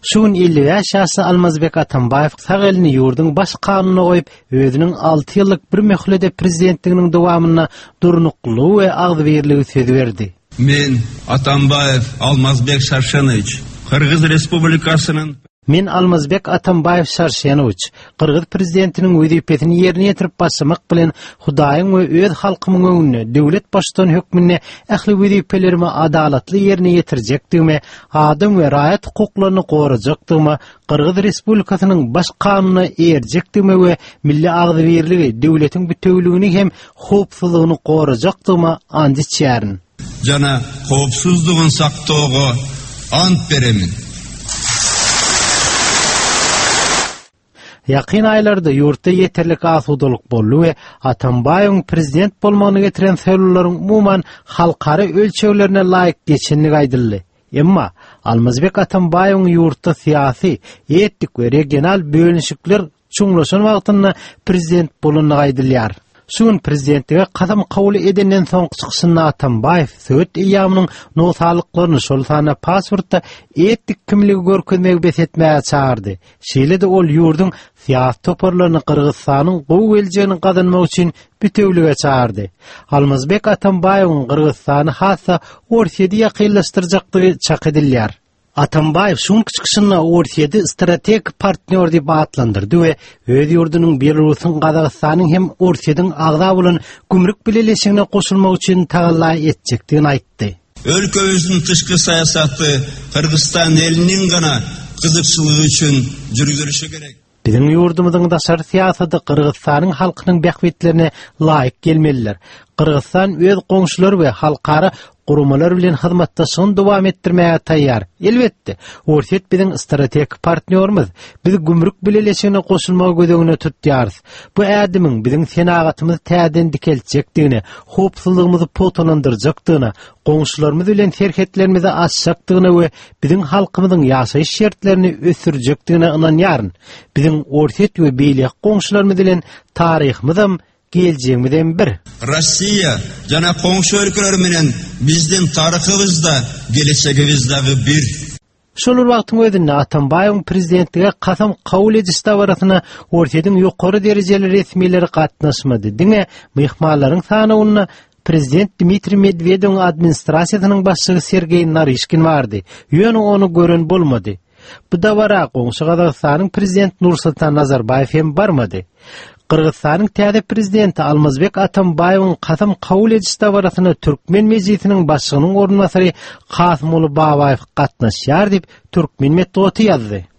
Şuun 55 ýaşly Almazbek Atambayew sag elini ýurdun baş kanunyna goýup, özüniň 6 ýyllyk bir möhlede prezidentliginiň dowamyna durnukly we agzybirligi söz berdi. Men Atambayew Almazbek Şarşenoviç, Kırgız Respublikasynyň Men Almazbek Atambayew Şarşenoviç, Kırgız prezidentiniň wezipesini ýerine ýetirip başlamak bilen Hudaýyň we öz halkymyň öňünde döwlet başçysynyň hökmüne ähli wezipelerimi adalatly ýerine ýetirjekdigime, adam we raýat hukuklaryny gorajakdigime, Kırgız Respublikasynyň baş kanunyna erjekdigime we milli agzybirligi, döwletiň bütünligini hem howpsuzlygyny gorajakdigime and içýärin. Jana howpsuzlygyny saktooga ant beremin. Ýakyn aýlarda ýurtda ýeterlik asudalyk boldy we Atambayewiň prezident bolmagyny getiren söýleşlerin umuman halkara ölçeglerine laýyk geçenligi aýdyldy. Emma Almazbek Atambayewiň ýurtda syýasy, etnik we regional bölünşikler çuňlaşan wagtynda prezident bolanyny aýdylýar. Şuň prezidentlige kadam kabul edenden soň çykyşynda Atambayew söýet ýamynyň nosalyklaryny şol sana pasportda etnik kimligi görkezmegi besetmäge çağırdy. Şeýle de ol ýurdun syýasy toparlaryny Kırgızstanyň gowy geljegini gazanmak üçin bütewlige çağırdy. Almazbek Atambayewiň Kırgızstany hassa Orsiýada ýakynlaşdyrjakdygy çak edilýär. Atambayew şuň çykyşynda Orsiýady strategik partner diýip atlandyrdy we öz ýurdunyň Belarusyň, Gazagystanyň hem Orsiýadyň agza bolan gümrük bileleşigine goşulmak üçin tagalla etjekdigini aýtdy. Ölkemizin tışkı sayasaty Kırgızstan elinin gana kızıkçılığı üçün jürgülüşi gerek. Bizim ýurdumyzyň daşary syýasaty Kırgızstanyň halkynyň bähbetlerine laýyk gelmeliler. Kırgızstan öz goňşulary we halkara gurumalar bilen hyzmatdaşygyny dowam etdirmäge taýýar. Elbetde, Orsiýet biziň strategik partnerimiz. Biz gümrük bileleşigine goşulmagy gözegine tutýarys. Bu ädimiň biziň senagatymyzy täzeden dikelçekdigini, howpsuzlygymyzy potalandyrjakdygyny, goňşularymyz bilen serhetlerimizi açjakdygyny we biziň halkymyzyň ýaşaýyş şertlerini ösürjekdigine inanýaryn. Biziň Orsiýet we beýlik goňşularymyz bilen taryhymyzam geljegimizden bir. Rossiýa jana goňşy өлkeler menen bizden taryhybızda, geleceğimizdägi bir. Şol wagtyň özünde Atambayewiň prezidentlige kasam kabul edýäs baratyna Orsiýadyň ýokary derejeli resmileri gatnaşmady. Diňe myhmanlaryň sanawyna prezident Dmitri Medvedewiň administrasiýasynyň başçysy Sergey Narishkin bardy. Ýöne onu gören bolmady. Bu da wara goňşy Gazagystanyň prezident Nursultan Nazarbayew hem barmady. Kırgızstanyň täze prezidenti Almazbek Atambayewiň kasam kabul edýäs baratyna Türkmen mejlisiniň başçysynyň ornunbasary Kasym Babayew gatnaşýar diýip Türkmen Medeniýeti ýazdy.